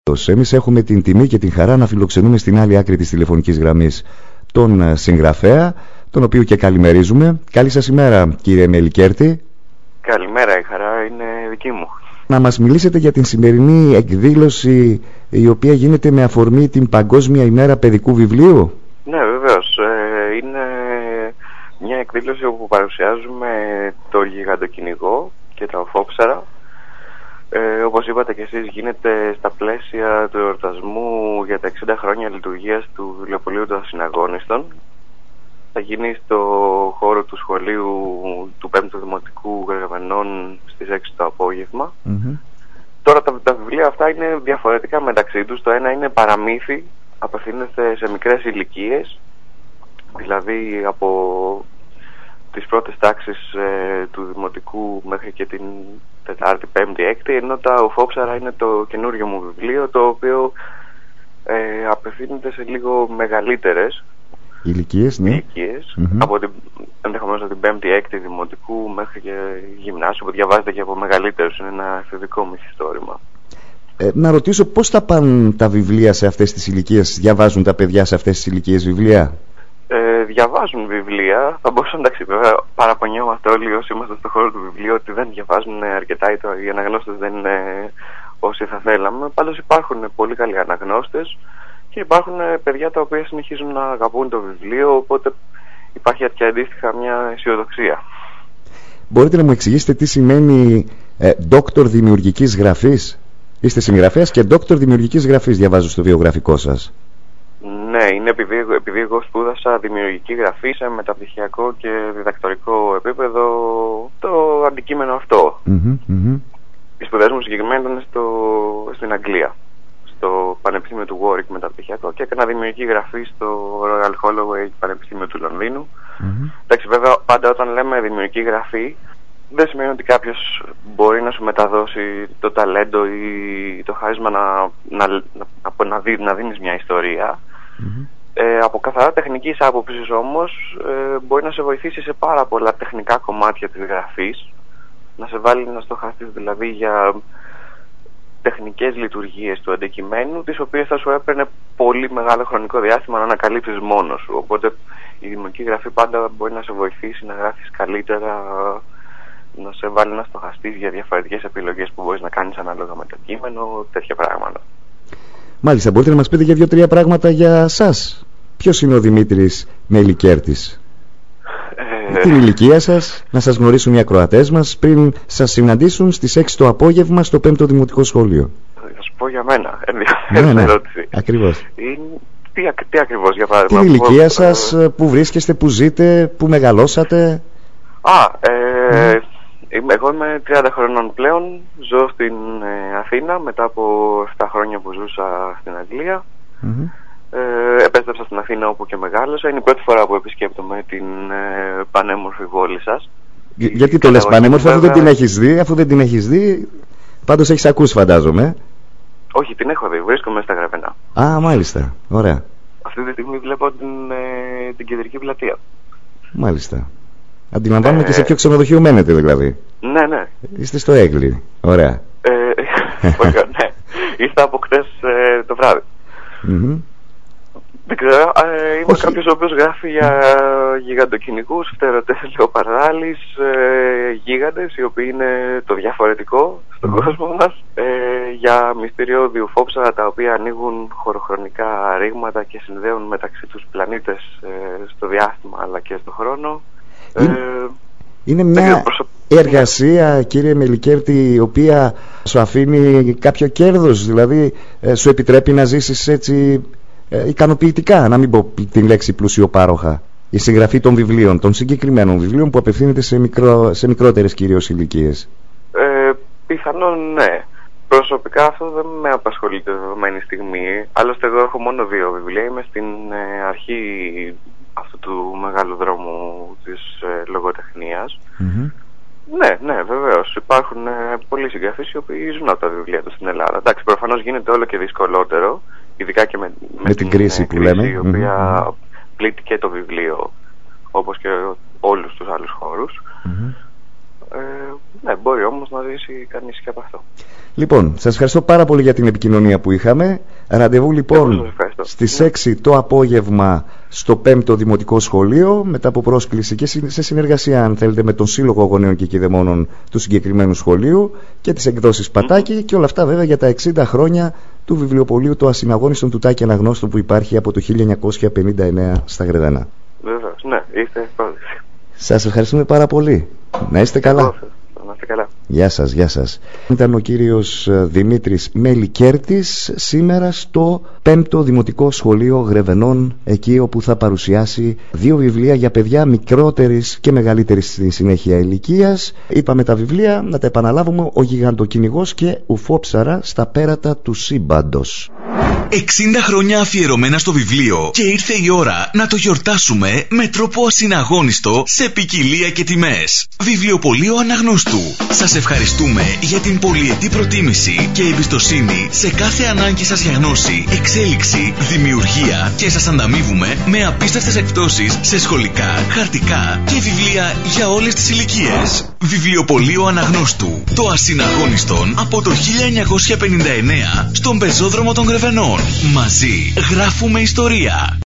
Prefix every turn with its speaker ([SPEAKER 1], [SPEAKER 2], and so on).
[SPEAKER 1] Εμείς έχουμε την τιμή και την χαρά να φιλοξενούμε στην άλλη άκρη της τηλεφωνικής γραμμής τον συγγραφέα, τον οποίο και καλημερίζουμε. Καλή σας ημέρα, κύριε Μελικέρτη.
[SPEAKER 2] Καλημέρα, η χαρά είναι δική μου.
[SPEAKER 1] Να μας μιλήσετε για την σημερινή εκδήλωση, η οποία γίνεται με αφορμή την Παγκόσμια ημέρα παιδικού βιβλίου.
[SPEAKER 2] Ναι, βεβαίως. Είναι μια εκδήλωση όπου παρουσιάζουμε το Γιγαντοκυνηγό και τα οφόψαρα. Όπως είπατε και εσείς, γίνεται στα πλαίσια του εορτασμού για τα 60 χρόνια λειτουργίας του βιβλιοπωλείου των Ασυναγώνιστων. Θα γίνει στο χώρο του σχολείου του 5ου Δημοτικού Γερμανών στις 6 το απόγευμα. Τώρα τα βιβλία αυτά είναι διαφορετικά μεταξύ τους. Το ένα είναι παραμύθι, απευθύνεται σε μικρές ηλικίες, δηλαδή από τις πρώτες τάξεις του Δημοτικού μέχρι και την 4η, 5η, 6η, ενώ τα οφόψαρα είναι το καινούριο μου βιβλίο, το οποίο απευθύνεται σε λίγο μεγαλύτερες
[SPEAKER 1] ηλικίες, ναι.
[SPEAKER 2] Από ενδεχομένως από την 5η, 6η Δημοτικού μέχρι και γυμνάσιο, που διαβάζεται και από μεγαλύτερους. Είναι ένα εφηβικό μυθιστόρημα.
[SPEAKER 1] Να ρωτήσω, πώς θα πάνε τα βιβλία σε αυτές τις ηλικίες? Διαβάζουν τα παιδιά σε αυτές τις ηλικίες βιβλία?
[SPEAKER 2] Διαβάζουν βιβλία. Θα μπορούσαν, εντάξει, βέβαια παραπονιόμαστε όλοι όσοι είμαστε στον χώρο του βιβλίου ότι δεν διαβάζουν αρκετά, οι αναγνώστες δεν είναι όσοι θα θέλαμε. Πάντως υπάρχουν πολύ καλοί αναγνώστες και υπάρχουν παιδιά τα οποία συνεχίζουν να αγαπούν το βιβλίο, οπότε υπάρχει και αντίστοιχα μια αισιοδοξία.
[SPEAKER 1] Μπορείτε να μου εξηγήσετε τι σημαίνει δόκτωρ δημιουργικής γραφής? Είστε συγγραφέας και δόκτωρ δημιουργικής γραφής, διαβάζω στο βιογραφικό σας.
[SPEAKER 2] Ναι, είναι επειδή εγώ σπούδασα δημιουργική γραφή σε μεταπτυχιακό και διδακτορικό επίπεδο, το αντικείμενο αυτό. Οι σπουδές μου συγκεκριμένα ήταν στην Αγγλία, στο Πανεπιστήμιο του Warwick μεταπτυχιακό, και έκανα δημιουργική γραφή στο Royal Holloway Πανεπιστήμιο του Λονδίνου. Εντάξει, βέβαια πάντα όταν λέμε δημιουργική γραφή δεν σημαίνει ότι κάποιος μπορεί να σου μεταδώσει το ταλέντο ή το χάρισμα να δίνεις μια ιστορία. Από καθαρά τεχνικής άποψης όμως μπορεί να σε βοηθήσει σε πάρα πολλά τεχνικά κομμάτια της γραφής, να σε βάλει να στοχαστείς δηλαδή για τεχνικές λειτουργίες του αντικειμένου, τις οποίες θα σου έπαιρνε πολύ μεγάλο χρονικό διάστημα να ανακαλύψεις μόνος σου. Οπότε η δημιουργική γραφή πάντα μπορεί να σε βοηθήσει να γράφεις καλύτερα, να σε βάλει να στοχαστείς για διαφορετικές επιλογές που μπορείς να κάνεις ανάλογα με το κείμενο, τέτοια πράγματα.
[SPEAKER 1] Μάλιστα, μπορείτε να μας πείτε για 2-3 πράγματα για σας? Ποιος είναι ο Δημήτρης Μελικέρτης? Την ηλικία σας, να σας γνωρίσουν οι ακροατές μας πριν σας συναντήσουν στις 6 το απόγευμα στο 5ο Δημοτικό Σχολείο.
[SPEAKER 2] Θα σου πω για μένα, ενδιαφέρον ερώτηση.
[SPEAKER 1] Ακριβώς.
[SPEAKER 2] Τι ακριβώς, για παράδειγμα?
[SPEAKER 1] Την ηλικία σας, που βρίσκεστε, που ζείτε, που μεγαλώσατε?
[SPEAKER 2] Εγώ είμαι 30 χρονών πλέον, ζω στην Αθήνα μετά από 7 χρόνια που ζούσα στην Αγγλία. Επέστρεψα στην Αθήνα όπου και μεγάλωσα. Είναι η πρώτη φορά που επισκέπτομαι την πανέμορφη πόλη σας.
[SPEAKER 1] Γιατί το λες πανέμορφη, αφού δεν την έχεις δει? Πάντως έχεις ακούσει, φαντάζομαι.
[SPEAKER 2] Όχι, την έχω δει, βρίσκομαι στα Γραβενά.
[SPEAKER 1] Α, μάλιστα, ωραία.
[SPEAKER 2] Αυτή τη στιγμή βλέπω την κεντρική πλατεία.
[SPEAKER 1] Μάλιστα. Αντιλαμβάνομαι και σε ποιο ξενοδοχείο μένετε δηλαδή.
[SPEAKER 2] Ναι.
[SPEAKER 1] Είστε στο Έγκλη. Ωραία.
[SPEAKER 2] Ναι. Ήρθα από χτες το βράδυ. Δεν ξέρω, είμαι κάποιος ο οποίος γράφει για γιγαντοκυνηγούς, φτερωτές, λεοπαρδάλεις, γίγαντες, οι οποίοι είναι το διαφορετικό στον κόσμο μας, για μυστηριώδη οφόψαρα τα οποία ανοίγουν χωροχρονικά ρήγματα και συνδέουν μεταξύ τους πλανήτες στο διάστημα αλλά και στο χρόνο.
[SPEAKER 1] Είναι μια εργασία, κύριε Μελικέρτη, η οποία σου αφήνει κάποιο κέρδος, δηλαδή σου επιτρέπει να ζήσεις έτσι ικανοποιητικά, να μην πω την λέξη πλουσιοπάροχα, η συγγραφή των βιβλίων, των συγκεκριμένων βιβλίων που απευθύνεται σε μικρότερες κυρίως ηλικίες?
[SPEAKER 2] Πιθανόν ναι. Προσωπικά αυτό δεν με απασχολεί τη δεδομένη στιγμή. Άλλωστε εγώ έχω μόνο 2 βιβλία. Είμαι στην αρχή αυτού του μεγάλου δρόμου της λογοτεχνίας. Ναι, βεβαίως. Υπάρχουν πολλοί συγγραφείς οι οποίοι ζουν από τα βιβλία τους στην Ελλάδα. Εντάξει, προφανώς γίνεται όλο και δυσκολότερο, ειδικά και με την κρίση που λέμε, η οποία πλήττει και το βιβλίο, όπως και όλους τους άλλους χώρους. Ναι, μπορεί όμως να ζήσει κανείς και από αυτό.
[SPEAKER 1] Λοιπόν, σας ευχαριστώ πάρα πολύ για την επικοινωνία που είχαμε. Ραντεβού λοιπόν στις 6 το απόγευμα στο 5ο Δημοτικό Σχολείο, μετά από πρόσκληση και σε συνεργασία, αν θέλετε, με τον Σύλλογο Γονέων και Κηδεμόνων του συγκεκριμένου σχολείου και τις εκδόσεις Πατάκη, και όλα αυτά βέβαια για τα 60 χρόνια του βιβλιοπωλείου Το Ασυναγώνιστον του Τάκη Αναγνώστου, που υπάρχει από το 1959 στα Γρεβενά.
[SPEAKER 2] Βεβαίως, ναι, είστε ευπρόσδεκτοι.
[SPEAKER 1] Σας ευχαριστούμε πάρα πολύ. Να είστε καλά. Γεια σας, γεια σας. Ήταν ο κύριος Δημήτρης Μελικέρτης σήμερα στο 5ο Δημοτικό Σχολείο Γρεβενών, εκεί όπου θα παρουσιάσει 2 βιβλία για παιδιά μικρότερης και μεγαλύτερης στη συνέχεια ηλικίας. Είπαμε τα βιβλία, να τα επαναλάβουμε: Ο Γιγαντοκυνηγός και Ουφόψαρα στα πέρατα του σύμπαντος.
[SPEAKER 3] 60 χρόνια αφιερωμένα στο βιβλίο, και ήρθε η ώρα να το γιορτάσουμε με τρόπο ασυναγώνιστο, σε ποικιλία και τιμές. Βιβλιοπωλείο Αναγνώστου. Σας ευχαριστούμε για την πολυετή προτίμηση και εμπιστοσύνη σε κάθε ανάγκη σας για γνώση, εξέλιξη, δημιουργία, και σας ανταμείβουμε με απίστευτες εκπτώσεις σε σχολικά, χαρτικά και βιβλία για όλες τις ηλικίες. Βιβλιοπωλείο Αναγνώστου. Το ασυναγώνιστον από το 1959 στον πεζόδρομο των Γρεβενών. Μαζί γράφουμε ιστορία.